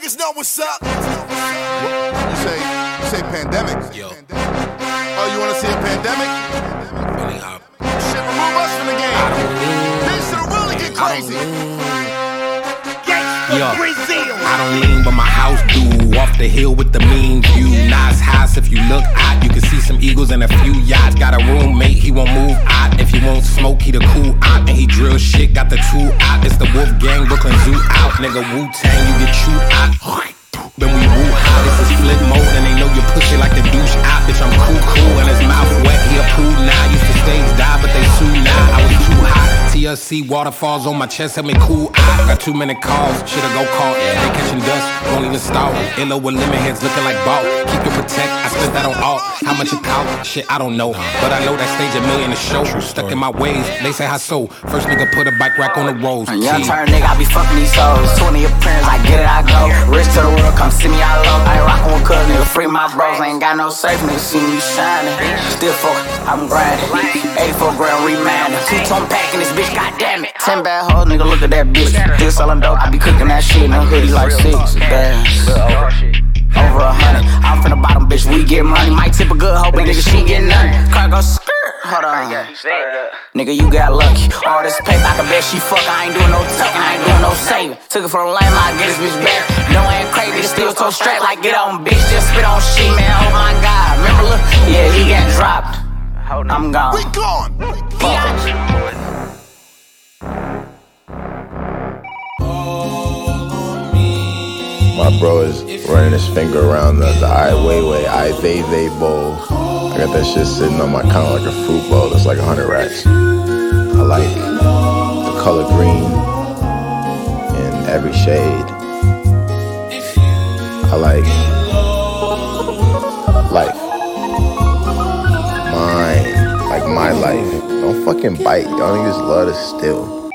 niggas know what's up. You say pandemic. Yo. Oh, you wanna see a pandemic? Really hot. Shit, remove us from the game. Things should really get crazy. Yo, I don't lean, but my house do. Off the hill with the mean view. Nice house, if you look out, you can see some eagles and a few yachts. Got a roommate, he won't move out. If he won't smoke, he the cool out. And he drill shit, got the tool out. It's the Wolf Gang, Brooklyn Zoo out. Nigga, Wu-Tang, you get chewed out. Then we woo out, this is flip mode. And they know you pussy like the douche out. Bitch, I'm cool, and his mouth wet, he a pool now. Used to stage dive, but they sue now. I was too hot. TLC waterfalls on my chest, help me cool out. Got 2 minute calls, shit I go call. They catching dust, won't even stall. Illo with lemon heads looking like ball. Keep your protect, I spent that on all. How much it cost? Shit, I don't know. But I know that stage $1 million a show. Stuck in my ways, they say how so. First nigga put a bike rack on the rolls. Young turn nigga, I be fucking these souls. 20 appearance, I get it, I go. Rich to the world, come see me, I love. I ain't rockin' with cuz, nigga, free my bros. Ain't got no safe, nigga, see me shining. Still focused, I'm grinding. 84 grand remanding. 2-tone pack in this bitch, goddamn it. 10 bad hoes, nigga, look at that bitch. Still selling dope, I be cooking that shit. No hoodie like 6, damn. Over 100, I'm from the bottom, bitch, we get money. Might tip a good hoe, but nigga, she get nothing. Car go skirt, hold on. Nigga, you got lucky. All this paper, I can bet she fuck. I ain't doing no tucking, I ain't doing no saving. Took it from the lame, I get this bitch back. No, I ain't crazy, nigga, still so straight. Like, get on, bitch, just spit on shit, man. Oh my god, remember, look, yeah, he got dropped. I'm gone. We gone. My bro is running his finger around the Ai Weiwei, Ai Weiwei bowl. I got that shit sitting on my counter like a fruit bowl. It's like 100 racks. I like the color green in every shade. I like life. Mine, like my life. Don't fucking bite. Y'all niggas love to steal.